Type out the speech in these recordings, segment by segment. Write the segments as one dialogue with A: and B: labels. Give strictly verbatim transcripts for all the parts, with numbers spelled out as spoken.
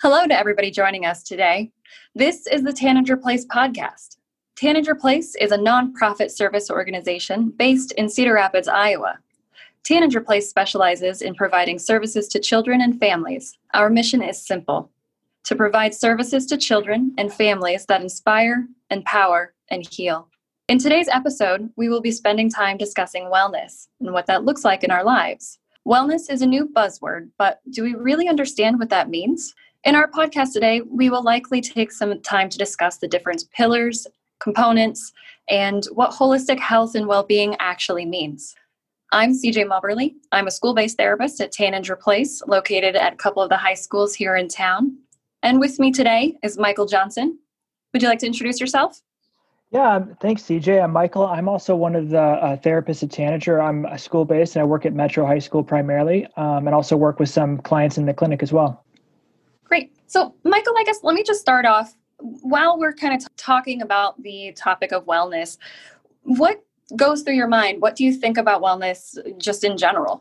A: Hello to everybody joining us today. This is the Tanager Place podcast. Tanager Place is a nonprofit service organization based in Cedar Rapids, Iowa. Tanager Place specializes in providing services to children and families. Our mission is simple: to provide services to children and families that inspire, empower, and heal. In today's episode, we will be spending time discussing wellness and what that looks like in our lives. Wellness is a new buzzword, but do we really understand what that means? In our podcast today, we will likely take some time to discuss the different pillars, components, and what holistic health and well-being actually means. I'm C J Moberly. I'm a school-based therapist at Tanager Place, located at a couple of the high schools here in town. And with me today is Michael Johnson. Would you like to introduce yourself?
B: Yeah, thanks, C J. I'm Michael. I'm also one of the uh, therapists at Tanager. I'm a school-based, and I work at Metro High School primarily, um, and also work with some clients in the clinic as well.
A: Great. So, Michael, I guess let me just start off. While we're kind of t- talking about the topic of wellness, what goes through your mind? What do you think about wellness just in general?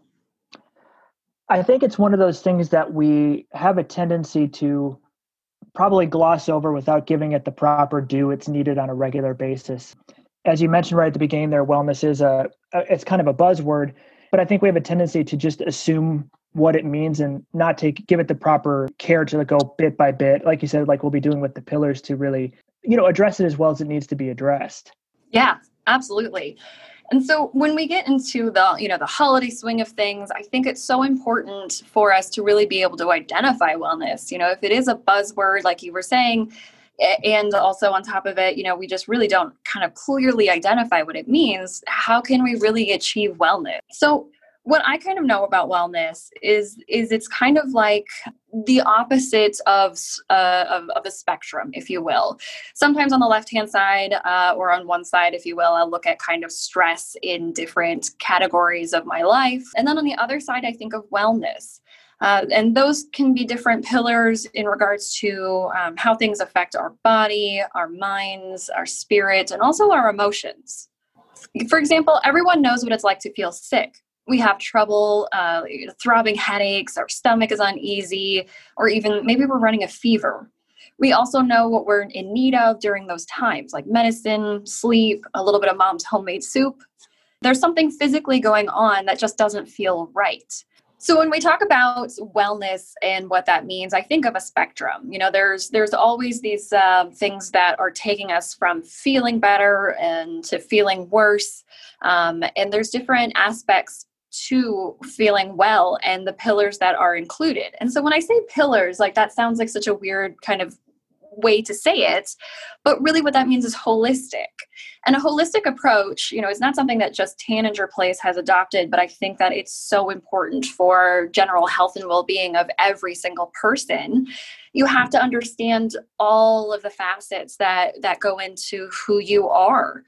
B: I think it's one of those things that we have a tendency to probably gloss over without giving it the proper due it's needed on a regular basis. As you mentioned right at the beginning there, wellness is a, it's kind of a buzzword, but I think we have a tendency to just assume what it means and not take give it the proper care to go bit by bit, like you said, like we'll be doing with the pillars, to really, you know, address it as well as it needs to be addressed.
A: Yeah, absolutely. And so when we get into the, you know, the holiday swing of things, I think it's so important for us to really be able to identify wellness. You know, if it is a buzzword, like you were saying, and also on top of it, you know, we just really don't kind of clearly identify what it means, how can we really achieve wellness? So what I kind of know about wellness is, is it's kind of like the opposite of, uh, of, of a spectrum, if you will. Sometimes on the left-hand side uh, or on one side, if you will, I'll look at kind of stress in different categories of my life. And then on the other side, I think of wellness. Uh, and those can be different pillars in regards to um, how things affect our body, our minds, our spirit, and also our emotions. For example, everyone knows what it's like to feel sick. We have trouble, uh, throbbing headaches, our stomach is uneasy, or even maybe we're running a fever. We also know what we're in need of during those times, like medicine, sleep, a little bit of mom's homemade soup. There's something physically going on that just doesn't feel right. So when we talk about wellness and what that means, I think of a spectrum. You know, there's there's always these uh, things that are taking us from feeling better and to feeling worse. Um, and there's different aspects to feeling well and the pillars that are included. And so when I say pillars, like that sounds like such a weird kind of way to say it, but really what that means is holistic. And a holistic approach, you know, is not something that just Tanager Place has adopted, but I think that it's so important for general health and well-being of every single person. You have to understand all of the facets that that go into who you are.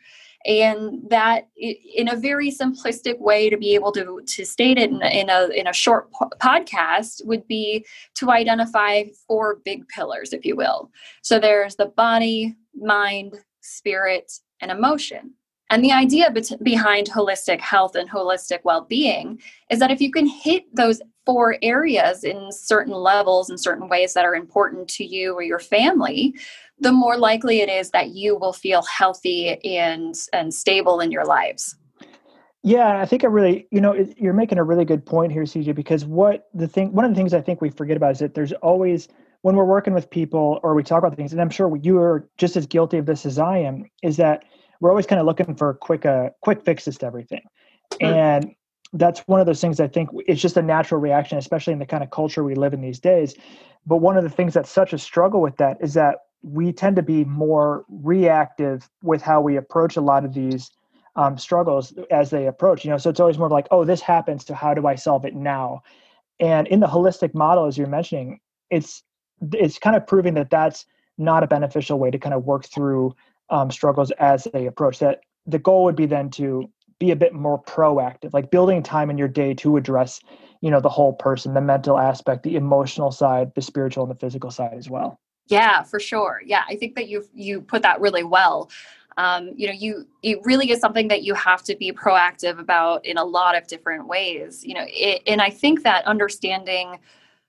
A: And that in a very simplistic way to be able to, to state it in, in a in a short po- podcast would be to identify four big pillars, if you will. So there's the body, mind, spirit, and emotion. And the idea be- behind holistic health and holistic well-being is that if you can hit those four areas in certain levels and certain ways that are important to you or your family, the more likely it is that you will feel healthy and, and stable in your lives.
B: Yeah, I think I really, you know, it, you're making a really good point here, C J, because what the thing, one of the things I think we forget about is that there's always, when we're working with people or we talk about things, and I'm sure you are just as guilty of this as I am, is that we're always kind of looking for quick, uh, quick fixes to everything. Mm. And that's one of those things I think it's just a natural reaction, especially in the kind of culture we live in these days. But one of the things that's such a struggle with that is that we tend to be more reactive with how we approach a lot of these um, struggles as they approach, you know, so it's always more like, oh, this happens, so how do I solve it now? And in the holistic model, as you're mentioning, it's, it's kind of proving that that's not a beneficial way to kind of work through um, struggles as they approach. That the goal would be then to be a bit more proactive, like building time in your day to address, you know, the whole person, the mental aspect, the emotional side, the spiritual and the physical side as well.
A: Yeah, for sure. Yeah, I think that you you put that really well. Um, you know, you it really is something that you have to be proactive about in a lot of different ways. You know, it, and I think that understanding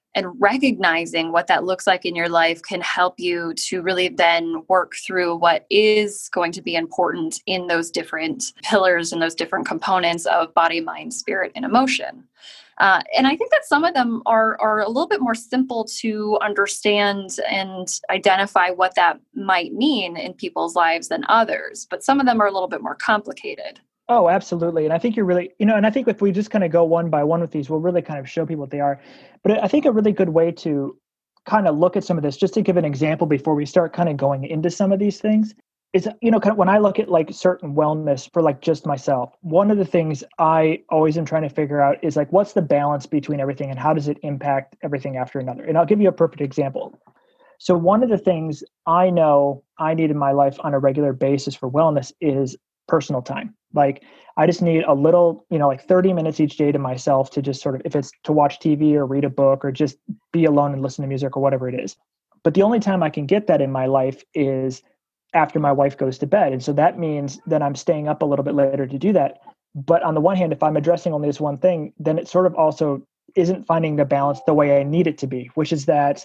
A: And recognizing what that looks like in your life can help you to really then work through what is going to be important in those different pillars and those different components of body, mind, spirit, and emotion. Uh, and I think that some of them are are a little bit more simple to understand and identify what that might mean in people's lives than others. But some of them are a little bit more complicated.
B: Oh, absolutely. And I think you're really, you know, and I think if we just kind of go one by one with these, we'll really kind of show people what they are. But I think a really good way to kind of look at some of this, just to give an example before we start kind of going into some of these things, is, you know, kind of when I look at like certain wellness for like just myself, one of the things I always am trying to figure out is like, what's the balance between everything and how does it impact everything after another? And I'll give you a perfect example. So one of the things I know I need in my life on a regular basis for wellness is personal time. Like I just need a little, you know, like thirty minutes each day to myself to just sort of, if it's to watch T V or read a book or just be alone and listen to music or whatever it is. But the only time I can get that in my life is after my wife goes to bed. And so that means that I'm staying up a little bit later to do that. But on the one hand, if I'm addressing only this one thing, then it sort of also isn't finding the balance the way I need it to be, which is that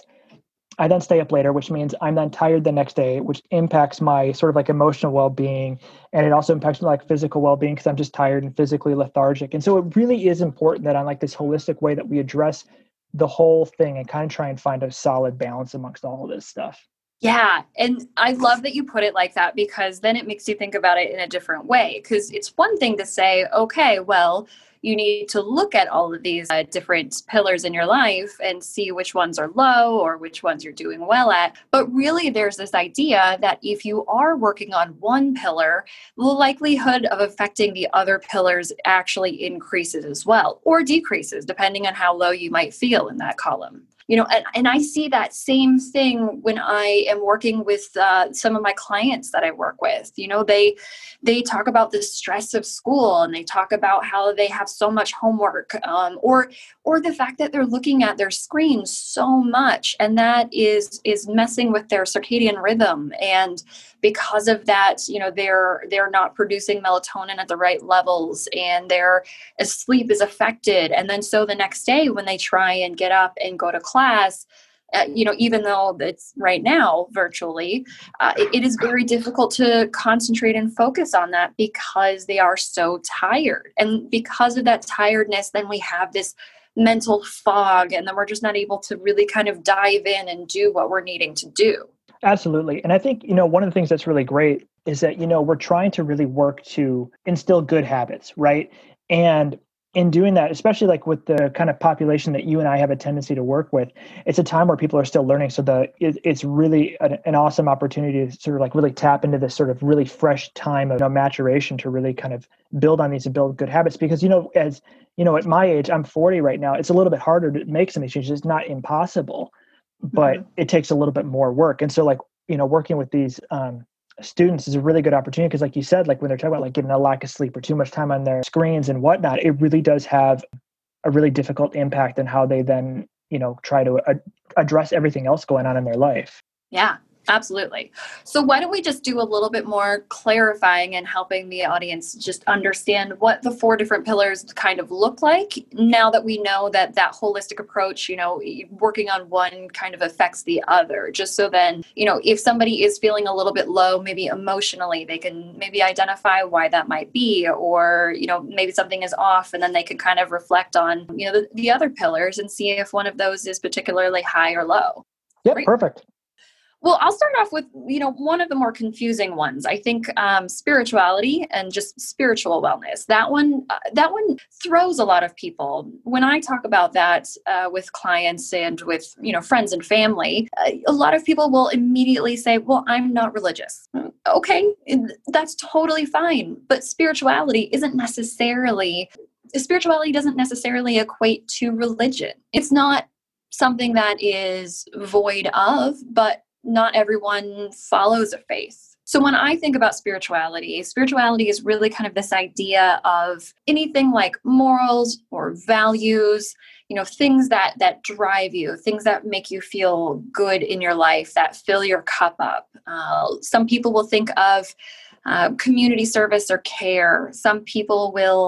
B: I then stay up later, which means I'm then tired the next day, which impacts my sort of like emotional well-being. And it also impacts my like physical well-being because I'm just tired and physically lethargic. And so it really is important that on like this holistic way that we address the whole thing and kind of try and find a solid balance amongst all of this stuff.
A: Yeah. And I love that you put it like that, because then it makes you think about it in a different way. Because it's one thing to say, okay, well, you need to look at all of these uh, different pillars in your life and see which ones are low or which ones you're doing well at. But really, there's this idea that if you are working on one pillar, the likelihood of affecting the other pillars actually increases as well, or decreases, depending on how low you might feel in that column. You know, and, and I see that same thing when I am working with uh, some of my clients that I work with. You know, they they talk about the stress of school, and they talk about how they have so much homework, um, or or the fact that they're looking at their screens so much, and that is is messing with their circadian rhythm. And because of that, you know, they're they're not producing melatonin at the right levels, and their sleep is affected. And then so the next day when they try and get up and go to class, uh, you know, even though it's right now virtually, uh, it, it is very difficult to concentrate and focus on that because they are so tired. And because of that tiredness, then we have this mental fog, and then we're just not able to really kind of dive in and do what we're needing to do.
B: Absolutely. And I think, you know, one of the things that's really great is that, you know, we're trying to really work to instill good habits, right? And in doing that, especially like with the kind of population that you and I have a tendency to work with, it's a time where people are still learning. So the it, it's really an, an awesome opportunity to sort of like really tap into this sort of really fresh time of, you know, maturation to really kind of build on these and build good habits. Because, you know, as you know, at my age, I'm forty right now, it's a little bit harder to make some of these changes. It's not impossible, but mm-hmm. it takes a little bit more work. And so like, you know, working with these um, students is a really good opportunity because like you said, like when they're talking about like getting a lack of sleep or too much time on their screens and whatnot, it really does have a really difficult impact on how they then, you know, try to a- address everything else going on in their life.
A: Yeah. Absolutely. So why don't we just do a little bit more clarifying and helping the audience just understand what the four different pillars kind of look like now that we know that that holistic approach, you know, working on one kind of affects the other, just so then, you know, if somebody is feeling a little bit low, maybe emotionally, they can maybe identify why that might be, or, you know, maybe something is off, and then they can kind of reflect on, you know, the, the other pillars and see if one of those is particularly high or low.
B: Yep, right? Perfect.
A: Well, I'll start off with, you know, one of the more confusing ones. I think um, spirituality and just spiritual wellness. That one, uh, that one throws a lot of people. When I talk about that uh, with clients and with, you know, friends and family, uh, a lot of people will immediately say, "Well, I'm not religious." Okay, that's totally fine. But spirituality isn't necessarily, spirituality doesn't necessarily equate to religion. It's not something that is void of, but not everyone follows a faith. So when I think about spirituality, spirituality is really kind of this idea of anything like morals or values, you know, things that that drive you, things that make you feel good in your life, that fill your cup up. Uh, some people will think of uh, community service or care. Some people will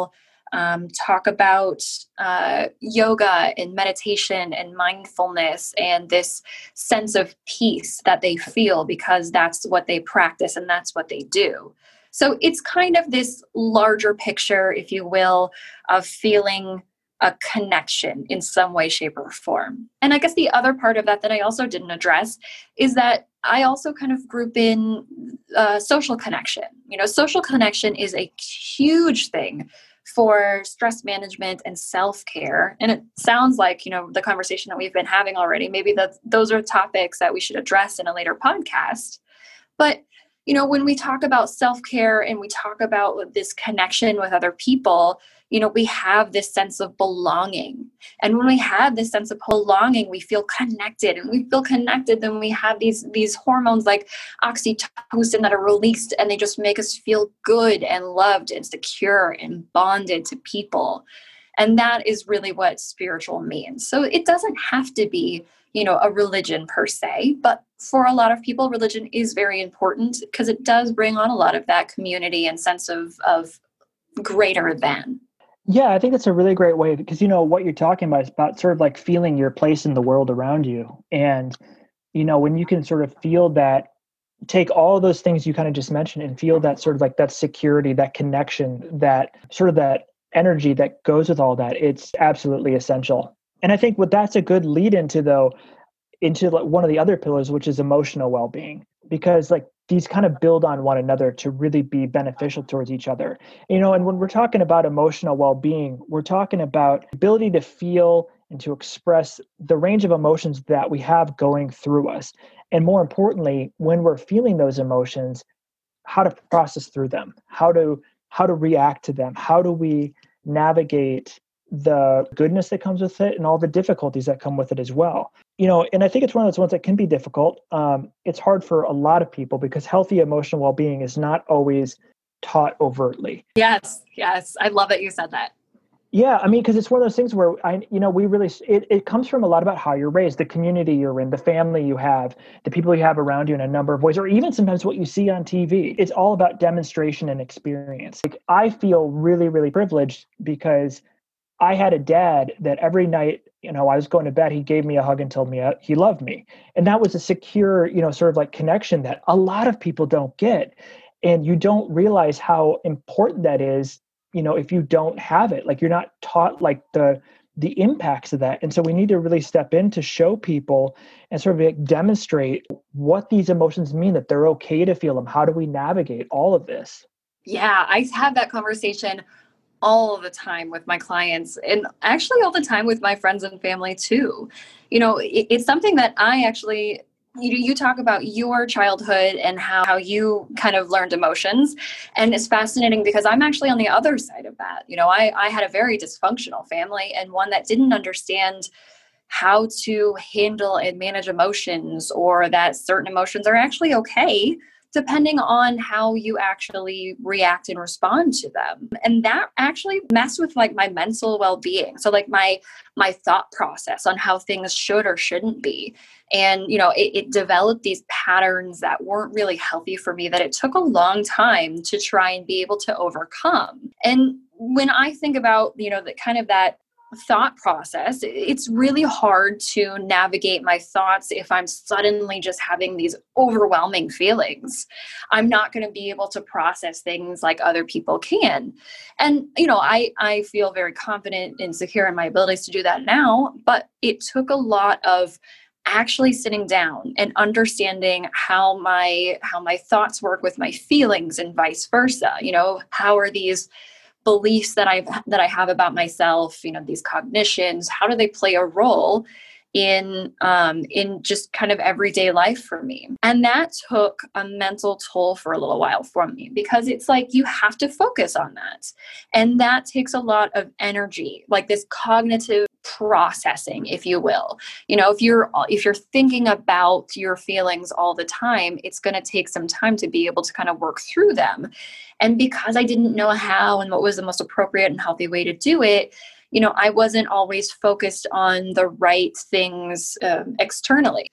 A: um, talk about uh, yoga and meditation and mindfulness and this sense of peace that they feel because that's what they practice and that's what they do. So it's kind of this larger picture, if you will, of feeling a connection in some way, shape, or form. And I guess the other part of that that I also didn't address is that I also kind of group in uh, social connection. You know, social connection is a huge thing for stress management and self-care. And it sounds like, you know, the conversation that we've been having already, maybe that those are topics that we should address in a later podcast. But you know, when we talk about self-care and we talk about this connection with other people, you know, we have this sense of belonging. And when we have this sense of belonging, we feel connected. And we feel connected, then we have these, these hormones like oxytocin that are released, and they just make us feel good and loved and secure and bonded to people. And that is really what spiritual means. So it doesn't have to be, you know, a religion per se, but for a lot of people, religion is very important because it does bring on a lot of that community and sense of, of greater than.
B: Yeah, I think that's a really great way because, you know, what you're talking about is about sort of like feeling your place in the world around you. And, you know, when you can sort of feel that, take all of those things you kind of just mentioned and feel that sort of like that security, that connection, that sort of that energy that goes with all that, it's absolutely essential. And I think what that's a good lead into, though, into like one of the other pillars, which is emotional well-being, because like these kind of build on one another to really be beneficial towards each other. You know, and when we're talking about emotional well-being, we're talking about ability to feel and to express the range of emotions that we have going through us. And more importantly, when we're feeling those emotions, how to process through them, how to how to react to them, how do we navigate the goodness that comes with it and all the difficulties that come with it as well. You know, and I think it's one of those ones that can be difficult. Um, it's hard for a lot of people because healthy emotional well-being is not always taught overtly.
A: Yes, yes. I love that you said that.
B: Yeah, I mean, because it's one of those things where I, you know, we really, it, it comes from a lot about how you're raised, the community you're in, the family you have, the people you have around you in a number of ways, or even sometimes what you see on T V. It's all about demonstration and experience. Like, I feel really, really privileged because I had a dad that every night, you know, I was going to bed, he gave me a hug and told me he loved me. And that was a secure, you know, sort of like connection that a lot of people don't get. And you don't realize how important that is, you know, if you don't have it. Like, you're not taught like the the impacts of that. And so we need to really step in to show people and sort of like demonstrate what these emotions mean, that they're okay to feel them. How do we navigate all of this?
A: Yeah, I have that conversation all the time with my clients, and actually all the time with my friends and family too. You know, it, it's something that I actually, you you talk about your childhood and how, how you kind of learned emotions. And it's fascinating because I'm actually on the other side of that. You know, I, I had a very dysfunctional family and one that didn't understand how to handle and manage emotions, or that certain emotions are actually okay depending on how you actually react and respond to them. And that actually messed with like my mental well-being. So like my, my thought process on how things should or shouldn't be. And, you know, it, it developed these patterns that weren't really healthy for me that it took a long time to try and be able to overcome. And when I think about, you know, the kind of that thought process, it's really hard to navigate my thoughts if I'm suddenly just having these overwhelming feelings. I'm not going to be able to process things like other people can. And, you know, I, I feel very confident and secure in my abilities to do that now, but it took a lot of actually sitting down and understanding how my, how my thoughts work with my feelings and vice versa. You know, how are these beliefs that I've that I have about myself, you know, these cognitions, how do they play a role in um, in just kind of everyday life for me? And that took a mental toll for a little while for me, because it's like you have to focus on that. And that takes a lot of energy, like this cognitive processing, if you will. You know, if you're if you're thinking about your feelings all the time, it's going to take some time to be able to kind of work through them. And because I didn't know how and what was the most appropriate and healthy way to do it, you know, I wasn't always focused on the right things um, externally.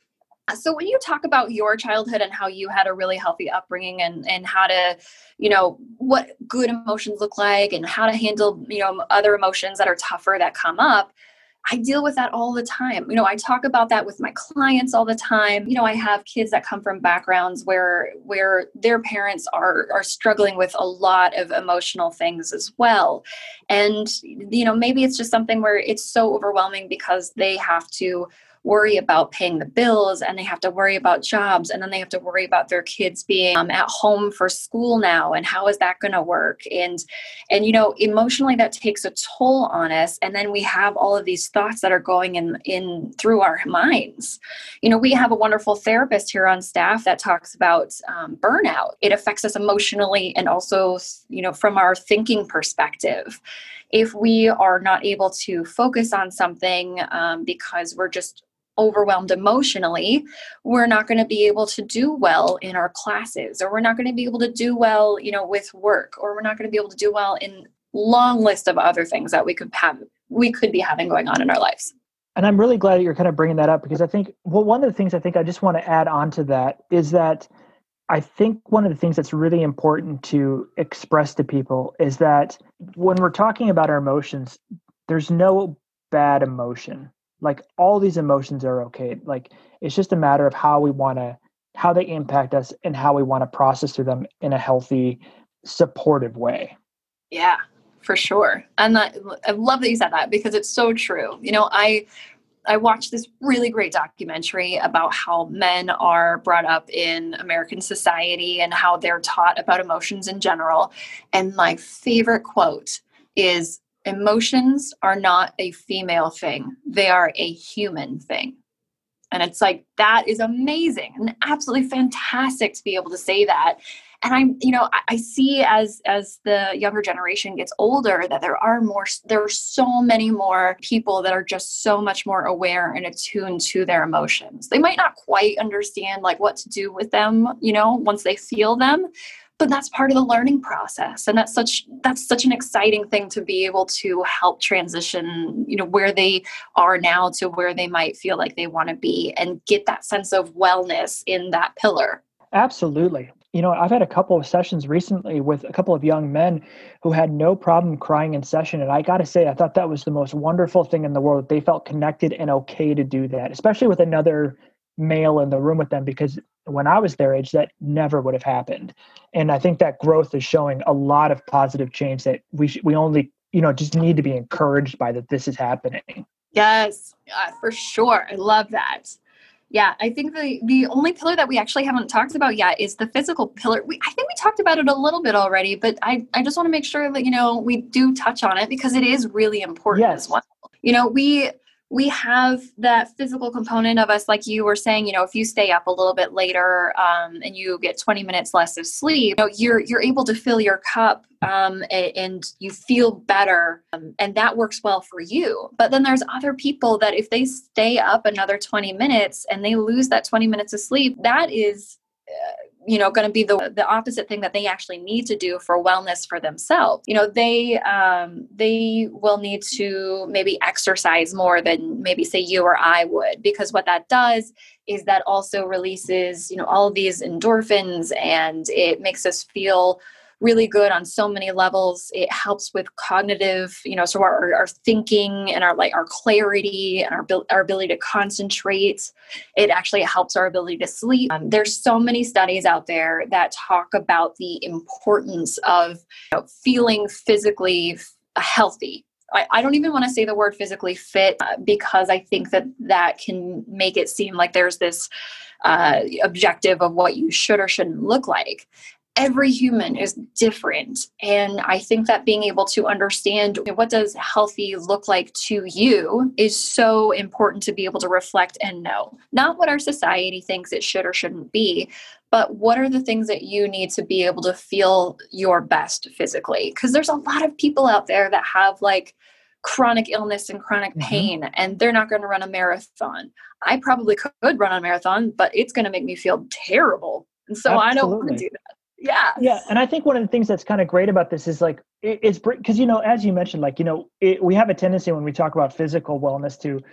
A: So when you talk about your childhood and how you had a really healthy upbringing and, and how to, you know, what good emotions look like and how to handle, you know, other emotions that are tougher that come up, I deal with that all the time. You know, I talk about that with my clients all the time. You know, I have kids that come from backgrounds where where their parents are are struggling with a lot of emotional things as well. And you know, maybe it's just something where it's so overwhelming because they have to worry about paying the bills and they have to worry about jobs and then they have to worry about their kids being um, at home for school now and how is that going to work, and and you know, emotionally that takes a toll on us, and then we have all of these thoughts that are going in in through our minds. You know, we have a wonderful therapist here on staff that talks about um, burnout. It affects us emotionally and also, you know, from our thinking perspective. If we are not able to focus on something um, because we're just overwhelmed emotionally, we're not going to be able to do well in our classes, or we're not going to be able to do well, you know, with work, or we're not going to be able to do well in long list of other things that we could have, we could be having going on in our lives.
B: And I'm really glad that you're kind of bringing that up, because I think, well, one of the things I think I just want to add on to that is that I think one of the things that's really important to express to people is that when we're talking about our emotions, there's no bad emotion. Like, all these emotions are okay. Like, it's just a matter of how we want to, how they impact us and how we want to process through them in a healthy, supportive way.
A: Yeah, for sure. And that, I love that you said that, because it's so true. You know, I, I watched this really great documentary about how men are brought up in American society and how they're taught about emotions in general. And my favorite quote is, "Emotions are not a female thing. They are a human thing." And it's like, that is amazing and absolutely fantastic to be able to say that. And I'm, you know, I, I see as, as the younger generation gets older that there are more, there are so many more people that are just so much more aware and attuned to their emotions. They might not quite understand like what to do with them, you know, once they feel them, but that's part of the learning process. And that's such, that's such an exciting thing to be able to help transition, you know, where they are now to where they might feel like they want to be, and get that sense of wellness in that pillar.
B: Absolutely. You know, I've had a couple of sessions recently with a couple of young men who had no problem crying in session. And I got to say, I thought that was the most wonderful thing in the world. They felt connected and okay to do that, especially with another male in the room with them, because when I was their age, that never would have happened. And I think that growth is showing a lot of positive change that we sh- we only, you know, just need to be encouraged by that this is happening.
A: Yes, uh, for sure. I love that. Yeah, I think the the only pillar that we actually haven't talked about yet is the physical pillar. We, I think we talked about it a little bit already, but I, I just want to make sure that, you know, we do touch on it, because it is really important
B: Yes.
A: as well. You know, we we have that physical component of us, like you were saying, you know, if you stay up a little bit later um, and you get twenty minutes less of sleep, you know, you're you're able to fill your cup um, and, and you feel better, um, and that works well for you. But then there's other people that if they stay up another twenty minutes and they lose that twenty minutes of sleep, that is uh, you know, going to be the the opposite thing that they actually need to do for wellness for themselves. You know, they um, they will need to maybe exercise more than maybe say you or I would, because what that does is that also releases, you know, all of these endorphins, and it makes us feel really good on so many levels. It helps with cognitive, you know, so our, our thinking and our like our clarity and our, our ability to concentrate. It actually helps our ability to sleep. Um, there's so many studies out there that talk about the importance of, you know, feeling physically healthy. I, I don't even want to say the word physically fit uh, because I think that that can make it seem like there's this uh, objective of what you should or shouldn't look like. Every human is different. And I think that being able to understand what does healthy look like to you is so important to be able to reflect and know. Not what our society thinks it should or shouldn't be, but what are the things that you need to be able to feel your best physically? Because there's a lot of people out there that have like chronic illness and chronic pain, mm-hmm. and they're not going to run a marathon. I probably could run a marathon, but it's going to make me feel terrible. And so Absolutely. I don't want to do that. Yeah.
B: Yeah. And I think one of the things that's kind of great about this is like, it, it's because, you know, as you mentioned, like, you know, it, we have a tendency when we talk about physical wellness to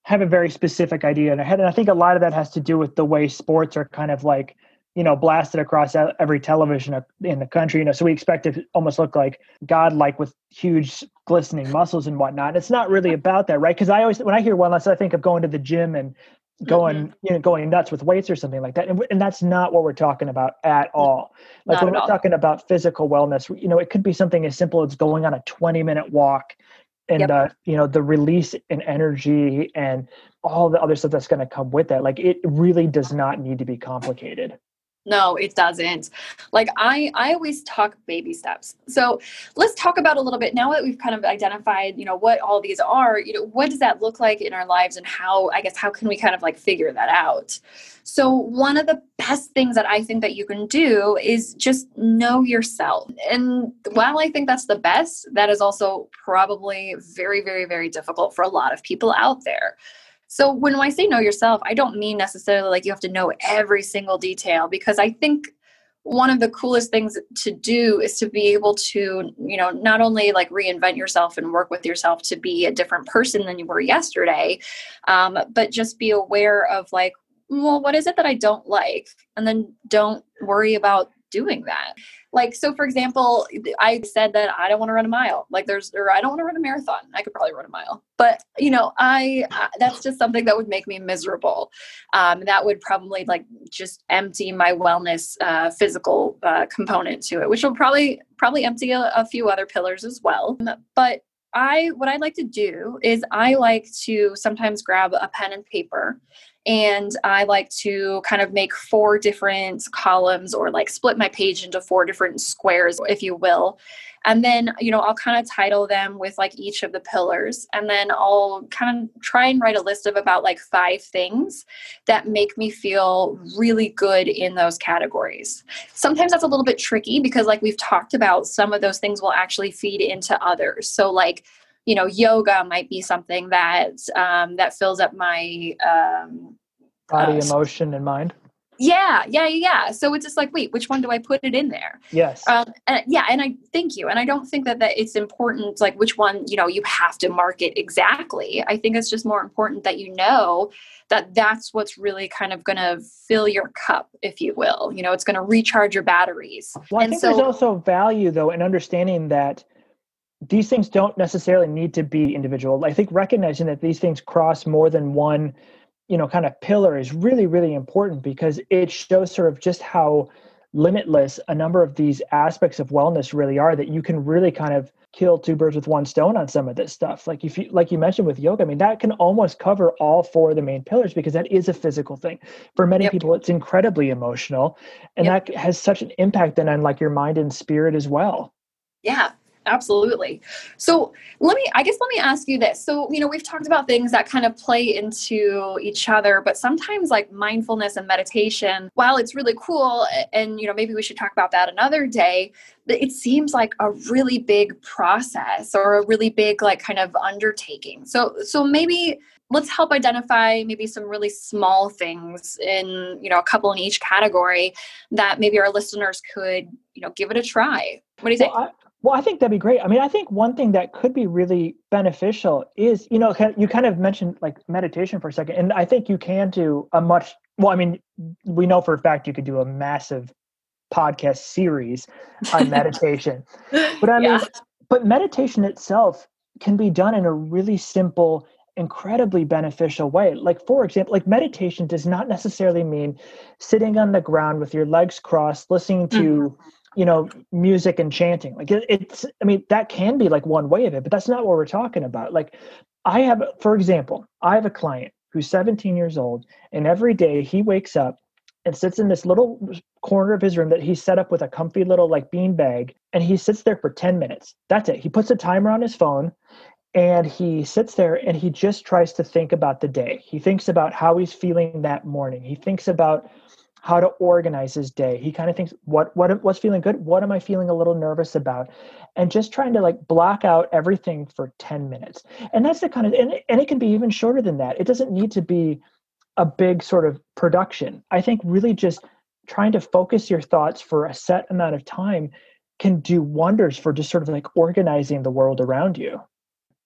B: have a very specific idea in their head. And I think a lot of that has to do with the way sports are kind of like, you know, blasted across every television in the country. You know, so we expect it to almost look like godlike with huge glistening muscles and whatnot. It's not really about that, right? Because I always, when I hear wellness, I think of going to the gym and going, mm-hmm. you know, going nuts with weights or something like that. And, and that's not what we're talking about at all. Like
A: not
B: when we're
A: all.
B: talking about physical wellness, you know, it could be something as simple as going on a twenty minute walk and, yep. uh, you know, the release and energy and all the other stuff that's going to come with that. Like it really does not need to be complicated.
A: No, it doesn't. Like I, I always talk baby steps. So let's talk about a little bit now that we've kind of identified, you know, what all these are, you know, what does that look like in our lives and how, I guess, how can we kind of like figure that out? So one of the best things that I think that you can do is just know yourself. And while I think that's the best, that is also probably very, very, very difficult for a lot of people out there. So when I say know yourself, I don't mean necessarily like you have to know every single detail, because I think one of the coolest things to do is to be able to, you know, not only like reinvent yourself and work with yourself to be a different person than you were yesterday, um, but just be aware of like, well, what is it that I don't like? And then don't worry about doing that. Like, so for example, I said that I don't want to run a mile. Like there's, or I don't want to run a marathon. I could probably run a mile, but you know, I, I that's just something that would make me miserable. Um, that would probably like just empty my wellness, uh, physical, uh, component to it, which will probably, probably empty a, a few other pillars as well. But I, what I like to do is I like to sometimes grab a pen and paper, and I like to kind of make four different columns or like split my page into four different squares, if you will. And then, you know, I'll kind of title them with like each of the pillars. And then I'll kind of try and write a list of about like five things that make me feel really good in those categories. Sometimes that's a little bit tricky because like we've talked about, some of those things will actually feed into others. So like, you know, yoga might be something that, um, that fills up my, um,
B: body,
A: uh,
B: emotion, and mind.
A: Yeah, yeah, yeah. So it's just like, wait, which one do I put it in there?
B: Yes.
A: Um, and yeah, and I thank you. And I don't think that, that it's important, like which one, you know, you have to market exactly. I think it's just more important that you know that that's what's really kind of going to fill your cup, if you will. You know, it's going to recharge your batteries.
B: Well, I
A: and
B: think
A: so,
B: there's also value, though, in understanding that these things don't necessarily need to be individual. I think recognizing that these things cross more than one, you know, kind of pillar is really, really important, because it shows sort of just how limitless a number of these aspects of wellness really are, that you can really kind of kill two birds with one stone on some of this stuff. Like if you, like you mentioned with yoga, I mean, that can almost cover all four of the main pillars, because that is a physical thing. For many
A: yep.
B: people, it's incredibly emotional, and yep. that has such an impact then on like your mind and spirit as well.
A: Yeah. Absolutely. So let me, I guess, let me ask you this. So, you know, we've talked about things that kind of play into each other, but sometimes like mindfulness and meditation, while it's really cool, and, you know, maybe we should talk about that another day, it seems like a really big process or a really big, like kind of undertaking. So, so maybe let's help identify maybe some really small things in, you know, a couple in each category that maybe our listeners could, you know, give it a try. What do you think?
B: Well, I- Well, I think that'd be great. I mean, I think one thing that could be really beneficial is, you know, you kind of mentioned like meditation for a second, and I think you can do a much, well, I mean, we know for a fact you could do a massive podcast series on meditation, but I mean, yeah. but meditation itself can be done in a really simple, incredibly beneficial way. Like, for example, like meditation does not necessarily mean sitting on the ground with your legs crossed, listening to, mm-hmm. you know, music and chanting. Like it, it's, I mean, that can be like one way of it, but that's not what we're talking about. Like I have, for example, I have a client who's seventeen years old, and every day he wakes up and sits in this little corner of his room that he set up with a comfy little like bean bag. And he sits there for ten minutes. That's it. He puts a timer on his phone, and he sits there and he just tries to think about the day. He thinks about how he's feeling that morning. He thinks about how to organize his day. He kind of thinks, what, what, what's feeling good? What am I feeling a little nervous about? And just trying to like block out everything for ten minutes. And that's the kind of, and, and it can be even shorter than that. It doesn't need to be a big sort of production. I think really just trying to focus your thoughts for a set amount of time can do wonders for just sort of like organizing the world around you.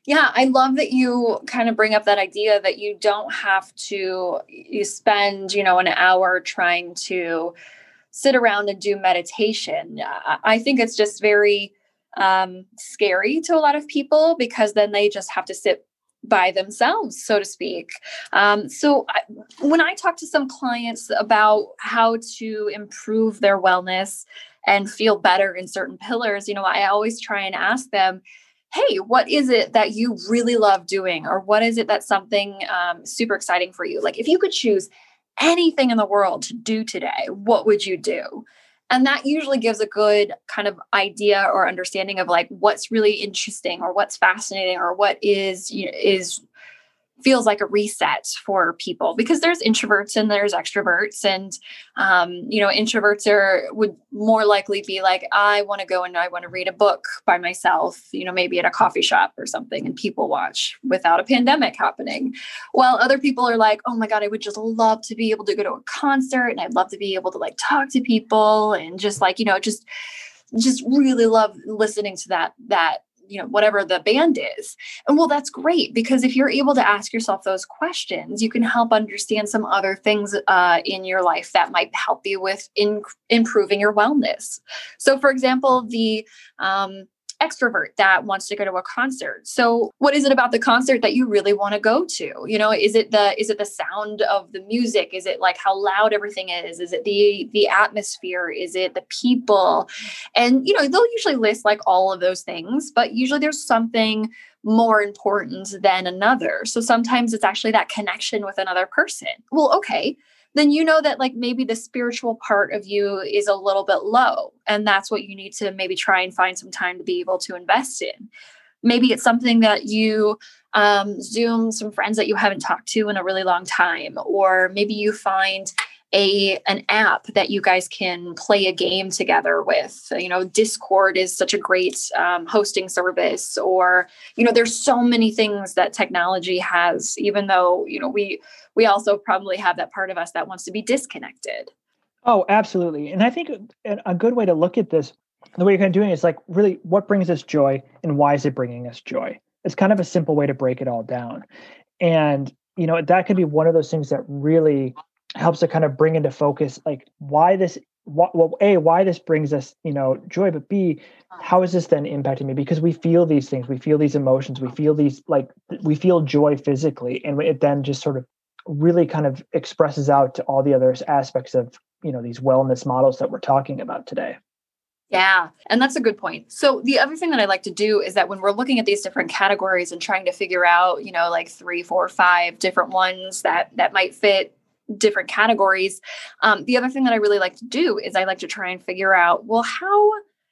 A: Yeah, I love that you kind of bring up that idea that you don't have to you spend, you know, an hour trying to sit around and do meditation. I I think it's just very um, scary to a lot of people because then they just have to sit by themselves, so to speak. Um, so I, when I talk to some clients about how to improve their wellness and feel better in certain pillars, you know, I always try and ask them, hey, what is it that you really love doing? Or what is it that's something um, super exciting for you? Like, if you could choose anything in the world to do today, what would you do? And that usually gives a good kind of idea or understanding of like what's really interesting or what's fascinating or what is you know, is feels like a reset for people because there's introverts and there's extroverts and um, you know introverts are would more likely be like I want to go and I want to read a book by myself, you know maybe at a coffee shop or something and people watch without a pandemic happening, while other people are like, oh my god, I would just love to be able to go to a concert and I'd love to be able to like talk to people and just like you know just just really love listening to that that you know whatever the band is. And well, that's great because if you're able to ask yourself those questions, you can help understand some other things uh, in your life that might help you with in, improving your wellness. So for example, the um, extrovert that wants to go to a concert, so what is it about the concert that you really want to go to? You know is it the is it the sound of the music? Is it like how loud everything is? Is it the the atmosphere? Is it the people? And you know they'll usually list like all of those things, but usually there's something more important than another. So sometimes it's actually that connection with another person. Well, okay, then you know that like maybe the spiritual part of you is a little bit low. And that's what you need to maybe try and find some time to be able to invest in. Maybe it's something that you um, Zoom some friends that you haven't talked to in a really long time, or maybe you find a an app that you guys can play a game together with. You know, Discord is such a great um, hosting service, or you know, there's so many things that technology has. Even though you know we we also probably have that part of us that wants to be disconnected.
B: Oh, absolutely. And I think a, a good way to look at this, the way you're kind of doing it is like really what brings us joy and why is it bringing us joy? It's kind of a simple way to break it all down. And, you know, that could be one of those things that really helps to kind of bring into focus, like why this, what, well, A, why this brings us, you know, joy, but B, how is this then impacting me? Because we feel these things, we feel these emotions, we feel these, like, we feel joy physically. And it then just sort of really kind of expresses out to all the other aspects of, you know, these wellness models that we're talking about today.
A: Yeah, and that's a good point. So the other thing that I like to do is that when we're looking at these different categories and trying to figure out, you know, like three, four, five different ones that that might fit different categories. Um, the other thing that I really like to do is I like to try and figure out, well, how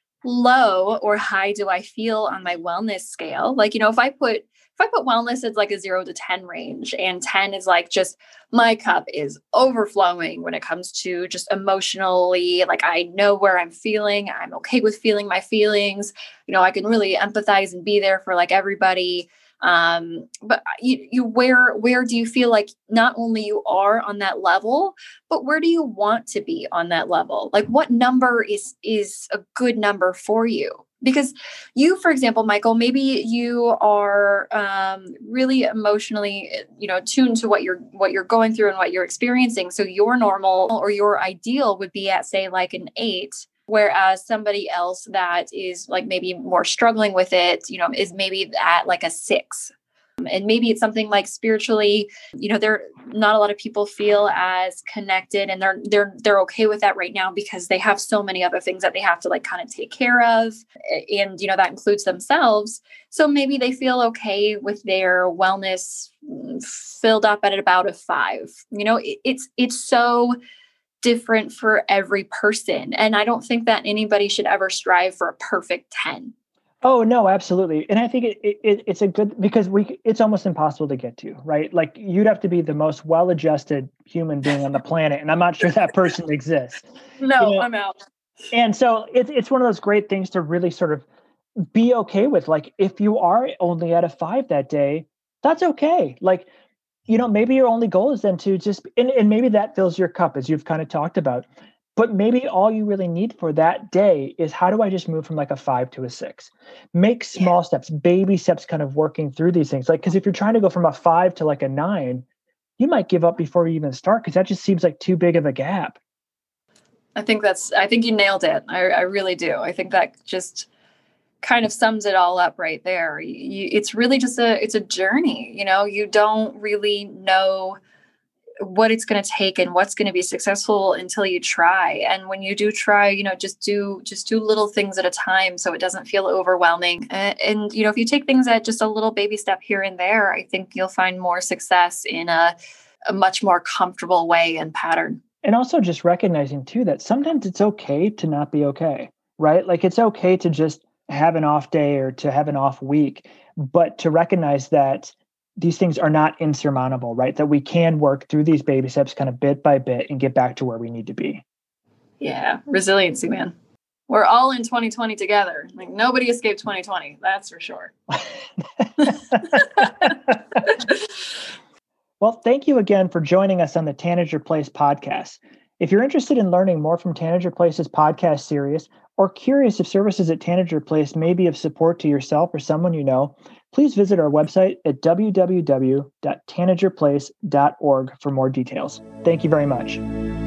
A: low or high do I feel on my wellness scale? Like, you know, if I put if I put wellness as like a zero to ten range, and ten is like just my cup is overflowing when it comes to just emotionally, like I know where I'm feeling, I'm okay with feeling my feelings. You know, I can really empathize and be there for like everybody. Um, but you, you, where, where do you feel like not only you are on that level, but where do you want to be on that level? Like what number is, is a good number for you? Because you, for example, Michael, maybe you are um, really emotionally, you know, tuned to what you're what you're going through and what you're experiencing. So your normal or your ideal would be at, say, like an eight, whereas somebody else that is like maybe more struggling with it, you know, is maybe at like a six. And maybe it's something like spiritually, you know, there not a lot of people feel as connected, and they're they're they're okay with that right now because they have so many other things that they have to like kind of take care of. And, you know, that includes themselves. So maybe they feel okay with their wellness filled up at about a five. You know, it, it's it's so different for every person. And I don't think that anybody should ever strive for a perfect ten.
B: Oh no, absolutely, and I think it, it it's a good because we it's almost impossible to get to, right? Like you'd have to be the most well-adjusted human being on the planet, and I'm not sure that person exists. You
A: No,
B: know,
A: I'm out.
B: and so it's it's one of those great things to really sort of be okay with. Like if you are only at a five that day, that's okay. Like you know, maybe your only goal is then to just and, and maybe that fills your cup as you've kind of talked about. But maybe all you really need for that day is, how do I just move from like a five to a six? Make
A: Yeah.
B: small steps, baby steps, kind of working through these things. Like, because if you're trying to go from a five to like a nine, you might give up before you even start because that just seems like too big of a gap.
A: I think that's, I think you nailed it. I, I really do. I think that just kind of sums it all up right there. You, it's really just a, it's a journey. You know, you don't really know what it's going to take and what's going to be successful until you try. And when you do try, you know, just do, just do little things at a time so it doesn't feel overwhelming. And, and, you know, if you take things at just a little baby step here and there, I think you'll find more success in a, a much more comfortable way and pattern.
B: And also just recognizing too that sometimes it's okay to not be okay, right? Like it's okay to just have an off day or to have an off week, but to recognize that these things are not insurmountable, right? That we can work through these baby steps kind of bit by bit and get back to where we need to be.
A: Yeah. Resiliency, man. We're all in twenty twenty together. Like nobody escaped twenty twenty. That's for sure.
B: Well, thank you again for joining us on the Tanager Place podcast. If you're interested in learning more from Tanager Place's podcast series, or curious if services at Tanager Place may be of support to yourself or someone you know, please visit our website at w w w dot tanager place dot org for more details. Thank you very much.